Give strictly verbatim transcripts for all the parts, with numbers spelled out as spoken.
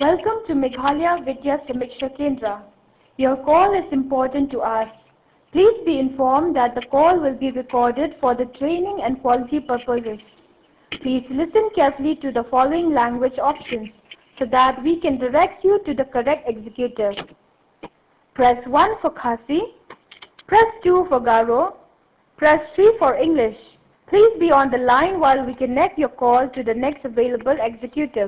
Welcome to Meghalaya Vidya Samiksha Kendra. Your call is important to us. Please be informed that the call will be recorded for the training and quality purposes. Please listen carefully to the following language options so that we can direct you to the correct executive. Press one for Khasi, press two for Garo, press three for English. Please be on the line while we connect your call to the next available executive.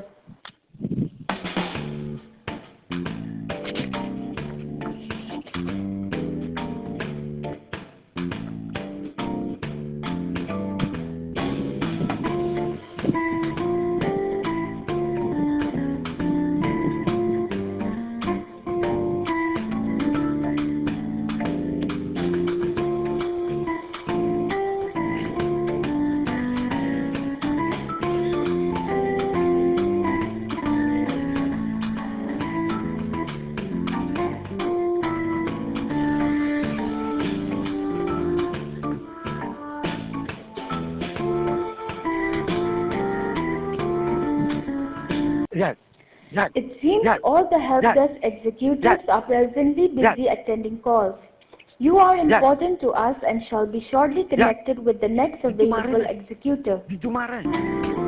Yes. Yes. It seems Yes. all the help Yes. desk executives Yes. are presently busy Yes. attending calls. You are Yes. important to us and shall be shortly connected with the next Itu available kemarin. executive. Itu kemarin.